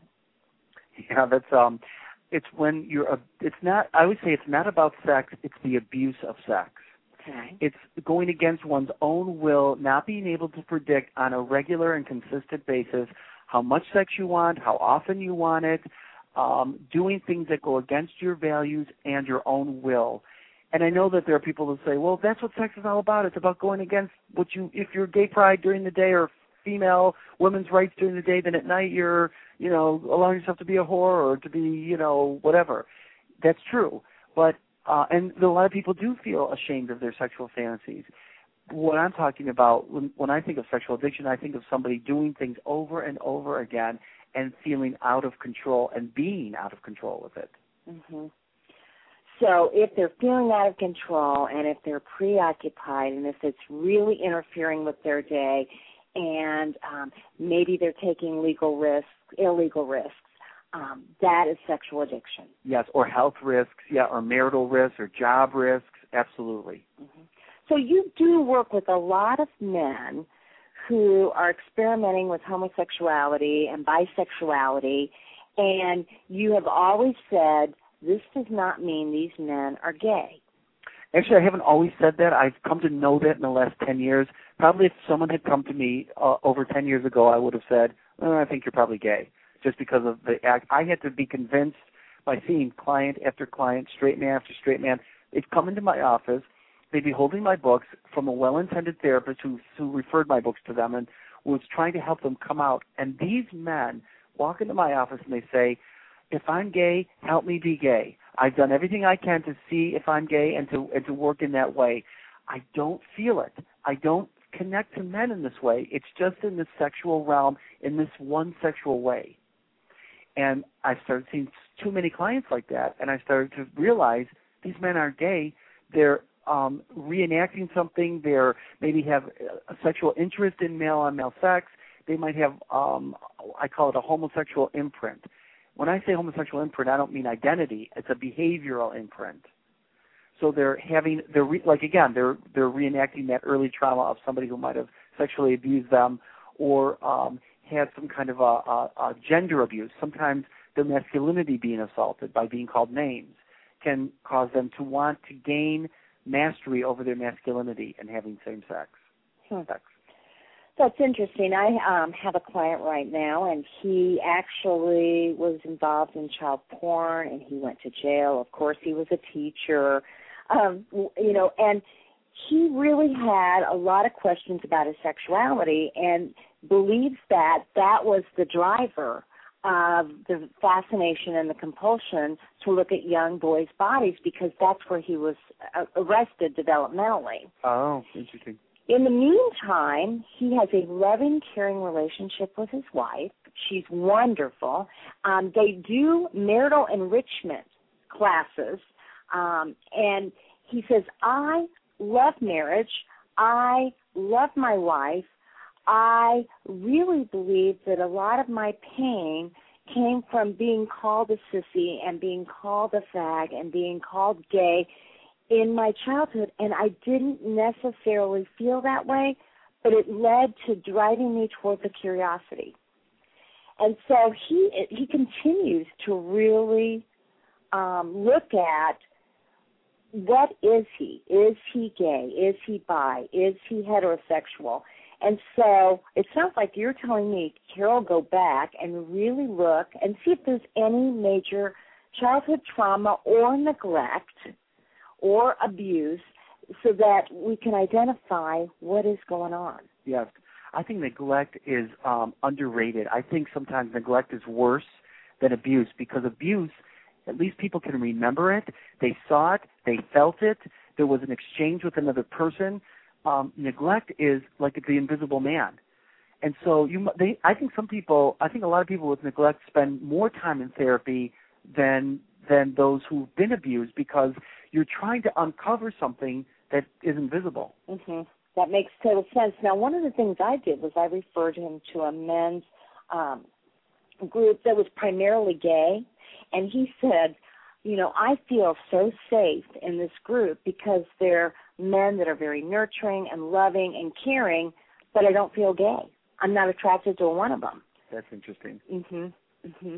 Yeah, that's um, it's when you're. A, it's not. I would say it's not about sex. It's the abuse of sex. Okay. It's going against one's own will, not being able to predict on a regular and consistent basis how much sex you want, how often you want it, um, doing things that go against your values and your own will. And I know that there are people who say, well, that's what sex is all about. It's about going against what you, if you're gay pride during the day or female women's rights during the day, then at night you're, you know, allowing yourself to be a whore or to be, you know, whatever. That's true. But, uh, and a lot of people do feel ashamed of their sexual fantasies. What I'm talking about, when, when I think of sexual addiction, I think of somebody doing things over and over again and feeling out of control and being out of control with it. Mm-hmm. So if they're feeling out of control and if they're preoccupied and if it's really interfering with their day and um, maybe they're taking legal risks, illegal risks, um, that is sexual addiction. Yes, or health risks, yeah, or marital risks or job risks, absolutely. Mm-hmm. So you do work with a lot of men who are experimenting with homosexuality and bisexuality, and you have always said, this does not mean these men are gay. Actually, I haven't always said that. I've come to know that in the last ten years. Probably if someone had come to me uh, over ten years ago, I would have said, oh, I think you're probably gay, just because of the act. I had to be convinced by seeing client after client, straight man after straight man. They'd come into my office. They'd be holding my books from a well-intended therapist who, who referred my books to them and was trying to help them come out. And these men walk into my office and they say, if I'm gay, help me be gay. I've done everything I can to see if I'm gay and to and to work in that way. I don't feel it. I don't connect to men in this way. It's just in the sexual realm, in this one sexual way. And I started seeing too many clients like that, and I started to realize these men aren't gay. They're um, reenacting something. They're maybe have a sexual interest in male-on-male sex. They might have, um, I call it a homosexual imprint. When I say homosexual imprint, I don't mean identity. It's a behavioral imprint. So they're having, they're re, like again, they're they're reenacting that early trauma of somebody who might have sexually abused them or um, had some kind of a, a, a gender abuse. Sometimes their masculinity being assaulted by being called names can cause them to want to gain mastery over their masculinity and having same sex. Hmm. sex. That's interesting. I um, have a client right now, and he actually was involved in child porn, and he went to jail. Of course, he was a teacher, um, you know, and he really had a lot of questions about his sexuality and believes that that was the driver of the fascination and the compulsion to look at young boys' bodies because that's where he was arrested developmentally. Oh, interesting. In the meantime, he has a loving, caring relationship with his wife. She's wonderful. Um, they do marital enrichment classes, um, and he says, I love marriage. I love my wife. I really believe that a lot of my pain came from being called a sissy and being called a fag and being called gay in my childhood, and I didn't necessarily feel that way, but it led to driving me toward the curiosity. And so he he continues to really um, look at what is he? Is he gay? Is he bi? Is he heterosexual? And so it sounds like you're telling me, Carol, go back and really look and see if there's any major childhood trauma or neglect or abuse so that we can identify what is going on. Yes. I think neglect is um, underrated. I think sometimes neglect is worse than abuse because abuse, at least people can remember it. They saw it. They felt it. There was an exchange with another person. Um, neglect is like the invisible man. And so you, they, I think some people, I think a lot of people with neglect spend more time in therapy than than those who've been abused because you're trying to uncover something that is invisible. Mm-hmm. That makes total sense. Now, one of the things I did was I referred him to a men's um, group that was primarily gay, and he said, you know, I feel so safe in this group because they're men that are very nurturing and loving and caring, but I don't feel gay. I'm not attracted to one of them. That's interesting. Mm-hmm. Mm-hmm.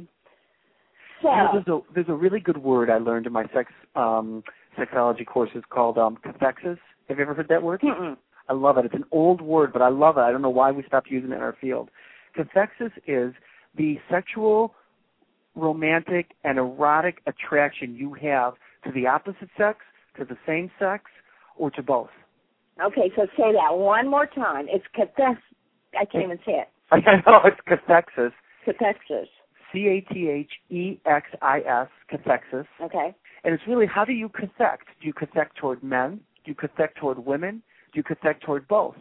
So, you know, there's, a, there's a really good word I learned in my sex um, sexology courses called um, cathexis. Have you ever heard that word? Mm-mm. I love it. It's an old word, but I love it. I don't know why we stopped using it in our field. Cathexis is the sexual, romantic, and erotic attraction you have to the opposite sex, to the same sex, or to both. Okay, so say that one more time. It's cathexis. I can't even say it. I know, it's cathexis. Cathexis. C A T H E X I S, cathexis. Okay. And it's really, how do you cathect? Do you cathect toward men? Do you cathect toward women? Do you cathect toward both?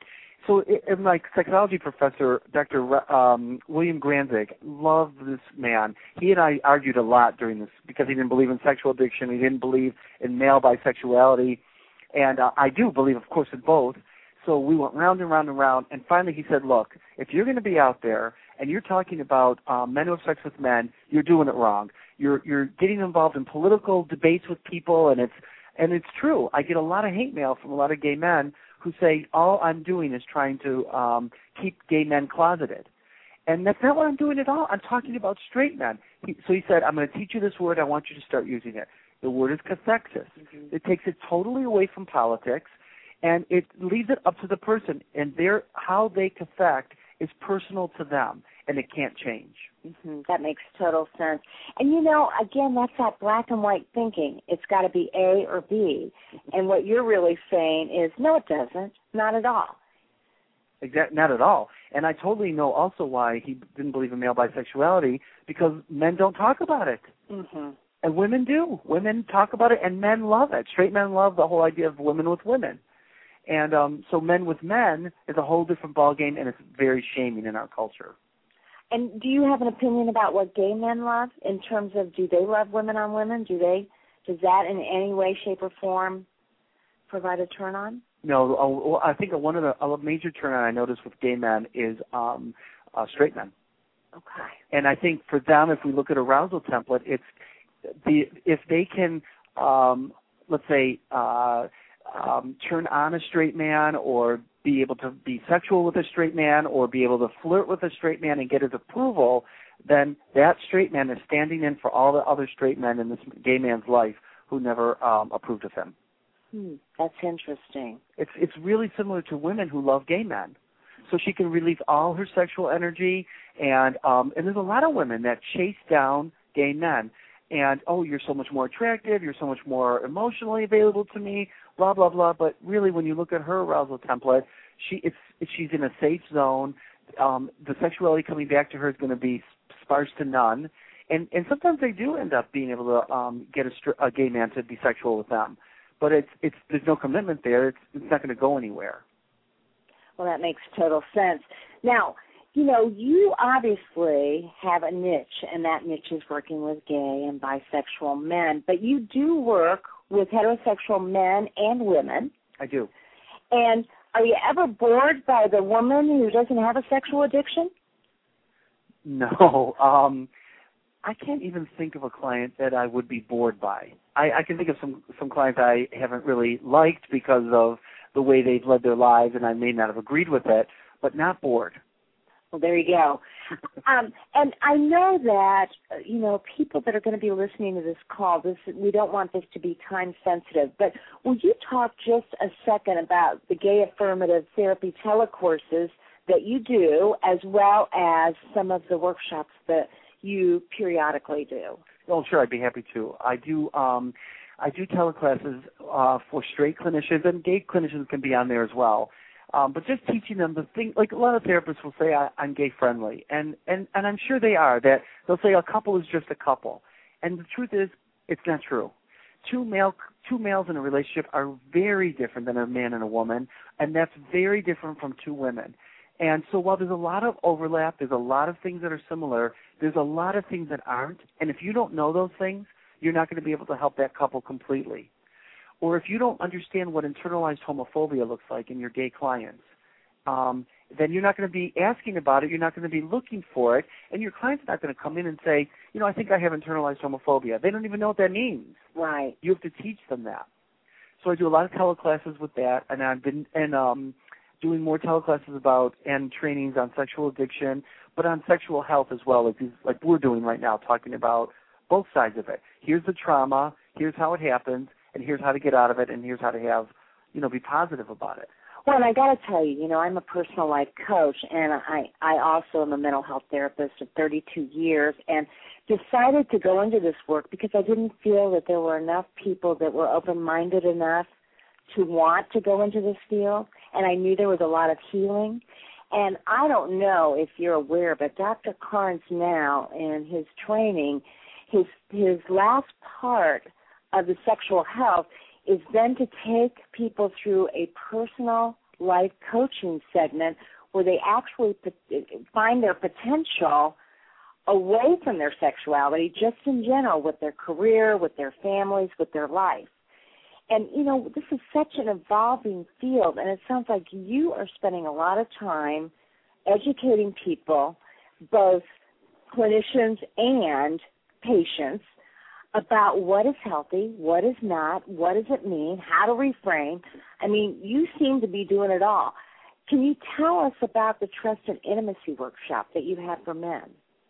So, in my psychology professor, Doctor Um, William Granzig, loved this man. He and I argued a lot during this because he didn't believe in sexual addiction. He didn't believe in male bisexuality. And uh, I do believe, of course, in both. So we went round and round and round. And finally he said, look, if you're going to be out there and you're talking about um, men who have sex with men, you're doing it wrong. You're you're getting involved in political debates with people, and it's and it's true. I get a lot of hate mail from a lot of gay men who say all I'm doing is trying to um, keep gay men closeted. And that's not what I'm doing at all. I'm talking about straight men. He, so he said, I'm going to teach you this word. I want you to start using it. The word is cathexis. Mm-hmm. It takes it totally away from politics, and it leaves it up to the person. And their how they cathect is personal to them, and it can't change. Mm-hmm. That makes total sense. And, you know, again, that's that black and white thinking. It's got to be A or B. And what you're really saying is, no, it doesn't. Not at all. Exactly, not at all. And I totally know also why he didn't believe in male bisexuality, because men don't talk about it. Mm-hmm. And women do. Women talk about it, and men love it. Straight men love the whole idea of women with women. And um, so men with men is a whole different ballgame, and it's very shaming in our culture. And do you have an opinion about what gay men love in terms of, do they love women on women? Do they? Does that in any way, shape, or form provide a turn-on? No, uh, I think one of the a major turn-on I noticed with gay men is um, uh, straight men. Okay. And I think for them, if we look at arousal template, it's the if they can, um, let's say, uh, um, turn on a straight man, or be able to be sexual with a straight man, or be able to flirt with a straight man and get his approval, then that straight man is standing in for all the other straight men in this gay man's life who never um, approved of him. Hmm, that's interesting. It's it's really similar to women who love gay men. So she can release all her sexual energy, and um, and there's a lot of women that chase down gay men. And, oh, you're so much more attractive, you're so much more emotionally available to me, blah, blah, blah. But really, when you look at her arousal template, she it's, she's in a safe zone. Um, the sexuality coming back to her is going to be sparse to none. And and sometimes they do end up being able to um, get a, a gay man to be sexual with them. But it's it's there's no commitment there. It's it's not going to go anywhere. Well, that makes total sense. Now, you know, you obviously have a niche, and that niche is working with gay and bisexual men, but you do work with heterosexual men and women. I do. And Are you ever bored by the woman who doesn't have a sexual addiction? No. Um, I can't even think of a client that I would be bored by. I, I can think of some, some clients I haven't really liked because of the way they've led their lives, and I may not have agreed with it, but not bored. Well, there you go. um, and I know that, uh, you know, people that are going to be listening to this call, this we don't want this to be time sensitive, but will you talk just a second about the Gay Affirmative Therapy telecourses that you do, as well as some of the workshops that you periodically do? Oh, sure, I'd be happy to. I do um, I do teleclasses uh, for straight clinicians, and gay clinicians can be on there as well. Um, but just teaching them the thing, like a lot of therapists will say, I, I'm gay friendly, and, and, and I'm sure they are, that they'll say a couple is just a couple. And the truth is, it's not true. Two male two males in a relationship are very different than a man and a woman, and that's very different from two women. And so while there's a lot of overlap, there's a lot of things that are similar, there's a lot of things that aren't. And if you don't know those things, you're not going to be able to help that couple completely. Or if you don't understand what internalized homophobia looks like in your gay clients, um, then you're not going to be asking about it, you're not going to be looking for it, and your client's not going to come in and say, you know, I think I have internalized homophobia. They don't even know what that means. Right. You have to teach them that. So I do a lot of teleclasses with that, and I've been and um, doing more teleclasses about and trainings on sexual addiction, but on sexual health as well, like, these, like we're doing right now, talking about both sides of it. Here's the trauma, here's how it happens, and here's how to get out of it, and here's how to have, you know, be positive about it. Well, and I got to tell you, you know, I'm a personal life coach, and I, I also am a mental health therapist of thirty-two years, and decided to go into this work because I didn't feel that there were enough people that were open-minded enough to want to go into this field, and I knew there was a lot of healing. And I don't know if you're aware, but Doctor Carnes now, in his training, his his last part of the sexual health is then to take people through a personal life coaching segment where they actually find their potential away from their sexuality, just in general, with their career, with their families, with their life. And, you know, this is such an evolving field, and it sounds like you are spending a lot of time educating people, both clinicians and patients, about what is healthy, what is not, what does it mean, how to reframe. I mean, you seem to be doing it all. Can you tell us about the Trust and Intimacy workshop that you have for men?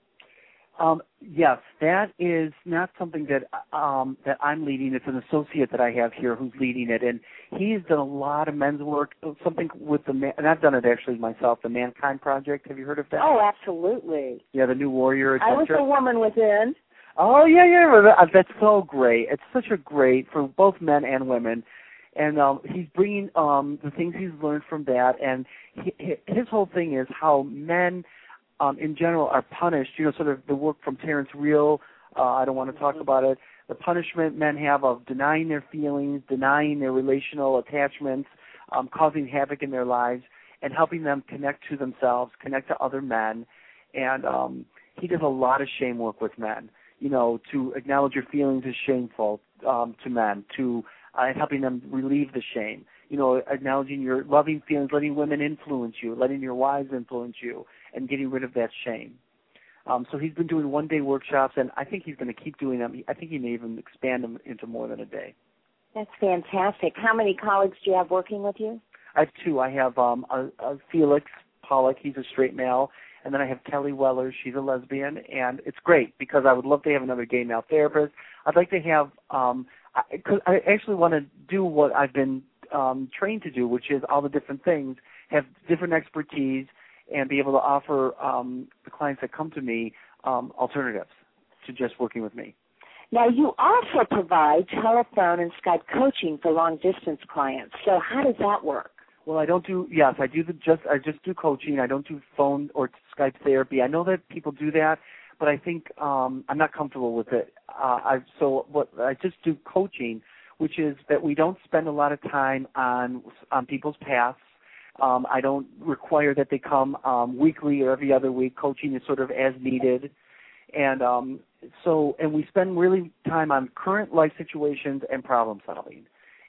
Um, yes, that is not something that um, that I'm leading. It's an associate that I have here who's leading it, and he has done a lot of men's work, something with the man, and I've done it actually myself, the Mankind Project. Have you heard of that? Oh, absolutely. Yeah, the New Warrior Adventure. I was the woman within. Oh, yeah, yeah, that's so great. It's such a great, for both men and women. And um, he's bringing um, the things he's learned from that. And he, his whole thing is how men, um, in general, are punished. You know, sort of the work from Terrence Real, uh, I don't want to talk about it, the punishment men have of denying their feelings, denying their relational attachments, um, causing havoc in their lives, and helping them connect to themselves, connect to other men. And um, he does a lot of shame work with men. You know, to acknowledge your feelings is shameful um, to men, to uh, helping them relieve the shame. You know, acknowledging your loving feelings, letting women influence you, letting your wives influence you, and getting rid of that shame. Um, so he's been doing one-day workshops, and I think he's going to keep doing them. I think he may even expand them into more than a day. That's fantastic. How many colleagues do you have working with you? I have two. I have um, a, a Felix Pollock. He's a straight male. And then I have Kelly Weller. She's a lesbian, and it's great because I would love to have another gay male therapist. I'd like to have um, – cause I actually want to do what I've been um, trained to do, which is all the different things, have different expertise, and be able to offer um, the clients that come to me um, alternatives to just working with me. Now, you also provide telephone and Skype coaching for long-distance clients. So how does that work? Well, I don't do, yes, I do the just, I just do coaching. I don't do phone or Skype therapy. I know that people do that, but I think um, I'm not comfortable with it. Uh, I, so what I just do coaching, which is that we don't spend a lot of time on on people's paths. Um, I don't require that they come um, weekly or every other week. Coaching is sort of as needed. And um, so, and we spend really time on current life situations and problem solving.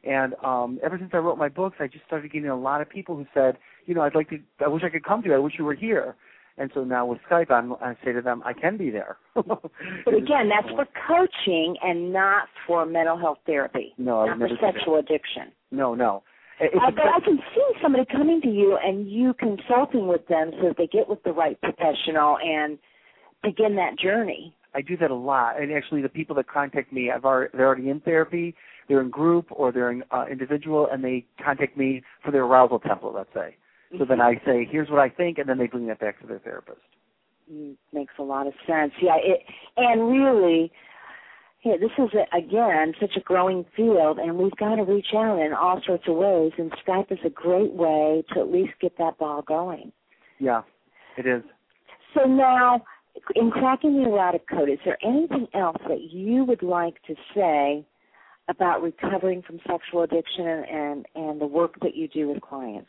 And um, ever since I wrote my books, I just started getting a lot of people who said, you know, I'd like to, I wish I could come to you. I wish you were here. And so now with Skype, I'm, I say to them, I can be there. But again, that's for coaching and not for mental health therapy. No, I not would for never do sexual that. addiction. No, no. It's Uh, but I can see somebody coming to you and you consulting with them so that they get with the right professional and begin that journey. I do that a lot. And actually the people that contact me, I've already, they're already in therapy, they're in group, or they're in uh, individual, and they contact me for their arousal template, let's say. So mm-hmm. then I say, here's what I think, and then they bring that back to their therapist. Mm, makes a lot of sense. Yeah, it, and really, yeah, this is, a, again, such a growing field, and we've got to reach out in all sorts of ways, and Skype is a great way to at least get that ball going. Yeah, it is. So now, in cracking the erotic code, is there anything else that you would like to say about recovering from sexual addiction and, and, and the work that you do with clients?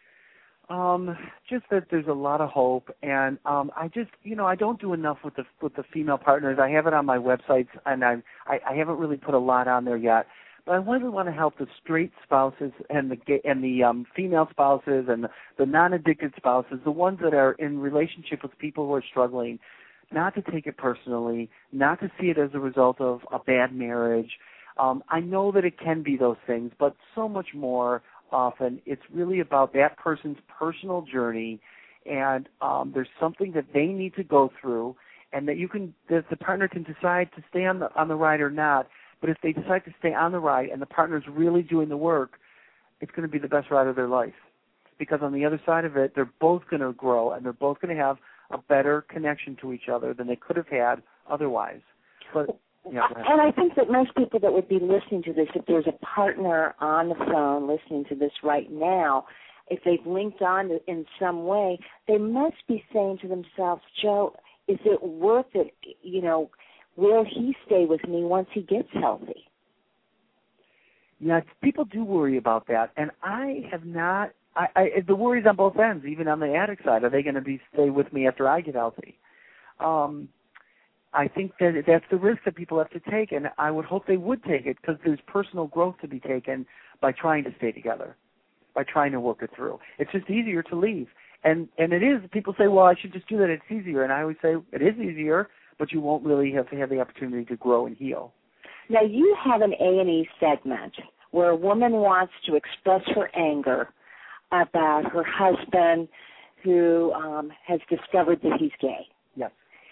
Um, just that there's a lot of hope, and um, I just, you know, I don't do enough with the with the female partners. I have it on my websites, and I, I I haven't really put a lot on there yet. But I really want to help the straight spouses and the gay, and the um, female spouses and the, the non-addicted spouses, the ones that are in relationship with people who are struggling, not to take it personally, not to see it as a result of a bad marriage. Um, I know that it can be those things, but so much more often it's really about that person's personal journey, and um, there's something that they need to go through, and that you can, that the partner can decide to stay on the on the ride or not. But if they decide to stay on the ride and the partner's really doing the work, it's going to be the best ride of their life. Because on the other side of it, they're both going to grow, and they're both going to have a better connection to each other than they could have had otherwise. But yeah, and I think that most people that would be listening to this, if there's a partner on the phone listening to this right now, if they've linked on in some way, they must be saying to themselves, Joe, is it worth it? You know, will he stay with me once he gets healthy? Yeah, people do worry about that, and I have not. I, I the worries on both ends, even on the addict side. Are they going to be stay with me after I get healthy? Um, I think that that's the risk that people have to take, and I would hope they would take it, because there's personal growth to be taken by trying to stay together, by trying to work it through. It's just easier to leave, and and it is. People say, well, I should just do that. It's easier, and I always say it is easier, but you won't really have to have the opportunity to grow and heal. Now, you have an A and E segment where a woman wants to express her anger about her husband who um, has discovered that he's gay. Yes.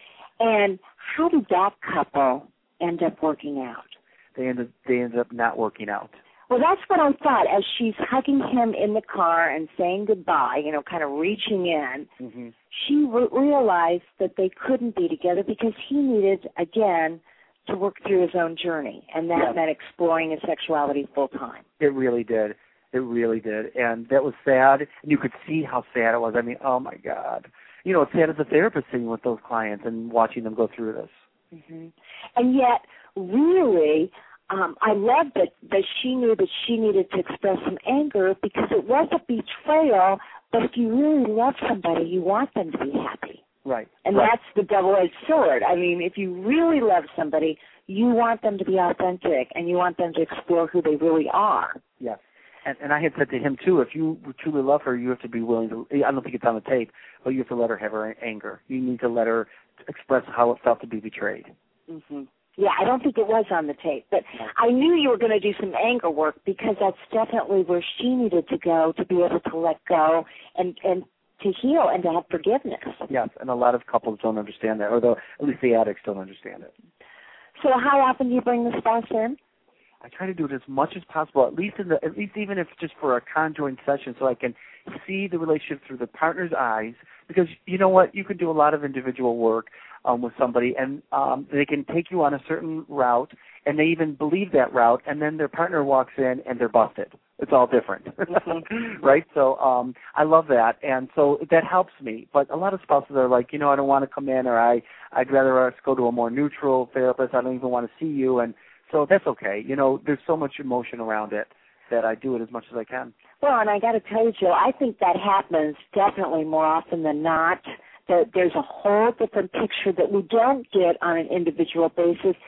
And how did that couple end up working out? They ended, they ended up not working out. Well, that's what I thought. As she's hugging him in the car and saying goodbye, you know, kind of reaching in, mm-hmm. she re- realized that they couldn't be together because he needed, again, to work through his own journey, and that yeah. meant exploring his sexuality full time. It really did. It really did. And that was sad, and you could see how sad it was. I mean, oh, my God. You know, it's sad as a therapist sitting with those clients and watching them go through this. Mm-hmm. And yet, really, um, I love that, that she knew that she needed to express some anger because it was a betrayal, but if you really love somebody, you want them to be happy. Right. And right. that's the double-edged sword. I mean, if you really love somebody, you want them to be authentic, and you want them to explore who they really are. Yes. And, and I had said to him, too, if you truly love her, you have to be willing to, I don't think it's on the tape, but you have to let her have her anger. You need to let her express how it felt to be betrayed. Mm-hmm. Yeah, I don't think it was on the tape, but I knew you were going to do some anger work because that's definitely where she needed to go to be able to let go and, and to heal and to have forgiveness. Yes, and a lot of couples don't understand that, or the, at least the addicts don't understand it. So how often do you bring the spouse in? I try to do it as much as possible, at least in the, at least even if it's just for a conjoined session, so I can see the relationship through the partner's eyes. Because you know what, you can do a lot of individual work um, with somebody, and um, they can take you on a certain route, and they even believe that route, and then their partner walks in and they're busted. It's all different, mm-hmm. right? So um, I love that, and so that helps me. But a lot of spouses are like, you know, I don't want to come in, or I, I'd rather us go to a more neutral therapist. I don't even want to see you, and so that's okay. You know, there's so much emotion around it that I do it as much as I can. Well, and I got to tell you, Joe, I think that happens definitely more often than not. That there's a whole different picture that we don't get on an individual basis.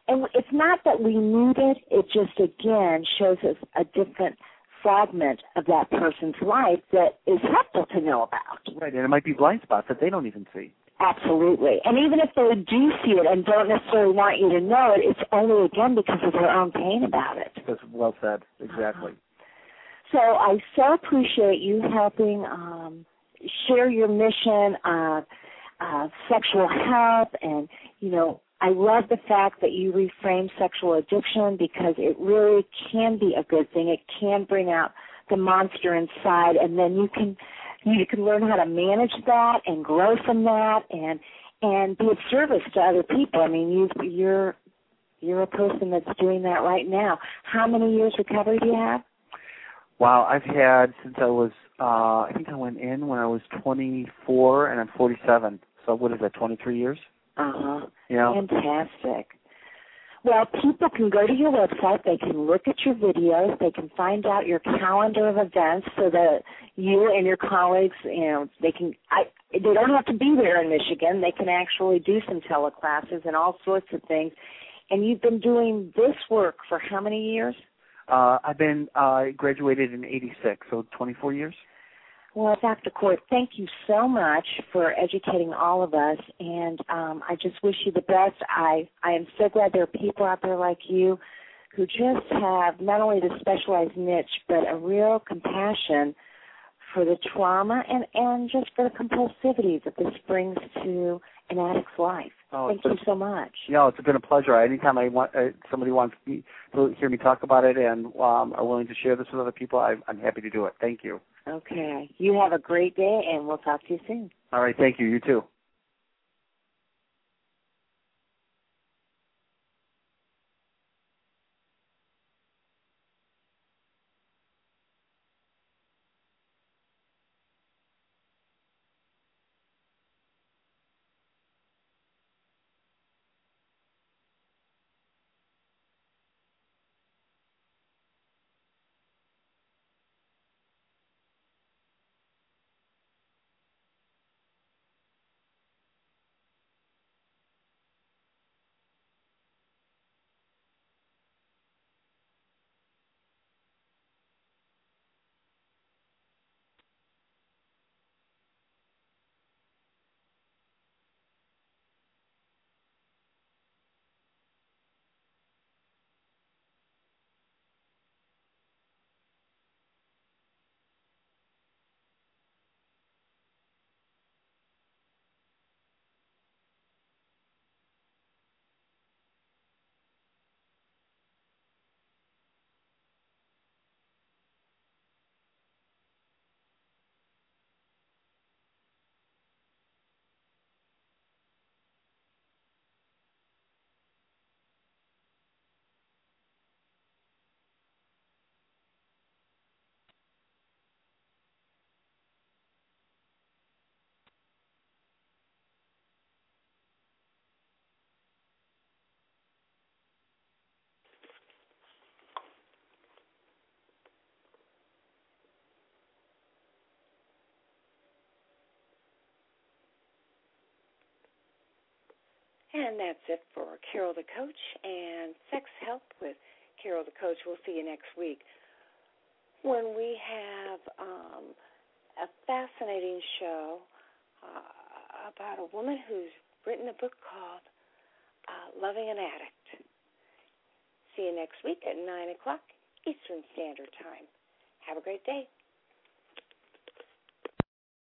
And it's not that we need it, it just, again, shows us a different fragment of that person's life that is helpful to know about. Right, and it might be blind spots that they don't even see. Absolutely. And even if they do see it and don't necessarily want you to know it, it's only, again, because of their own pain about it. That's well said, exactly. So I so appreciate you helping um, share your mission of uh, sexual health. And, you know, I love the fact that you reframe sexual addiction because it really can be a good thing. It can bring out the monster inside, and then you can you can learn how to manage that and grow from that and and be of service to other people. I mean, you, you're you're a person that's doing that right now. How many years recovery do you have? Wow, I've had since I was, uh, I think I went in when I was twenty-four, and I'm forty-seven. So what is that, twenty-three years? Uh-huh. Yeah. Fantastic. Well, people can go to your website. They can look at your videos. They can find out your calendar of events so that you and your colleagues, you know, they can, I, they don't have to be there in Michigan. They can actually do some teleclasses and all sorts of things. And you've been doing this work for how many years? Uh, I've been uh, graduated in eighty-six, so twenty-four years. Well, Doctor Court, thank you so much for educating all of us, and um, I just wish you the best. I, I am so glad there are people out there like you who just have not only the specialized niche, but a real compassion for the trauma and, and just for the compulsivity that this brings to an addict's life. Oh, thank you so much. Yeah, it's been a pleasure. Anytime I want, uh, somebody wants me to hear me talk about it and um, are willing to share this with other people, I, I'm happy to do it. Thank you. Okay. You have a great day, and we'll talk to you soon. All right. Thank you. You too. And that's it for Carol the Coach and Sex Help with Carol the Coach. We'll see you next week when we have um, a fascinating show uh, about a woman who's written a book called uh, Loving an Addict. See you next week at nine o'clock Eastern Standard Time. Have a great day.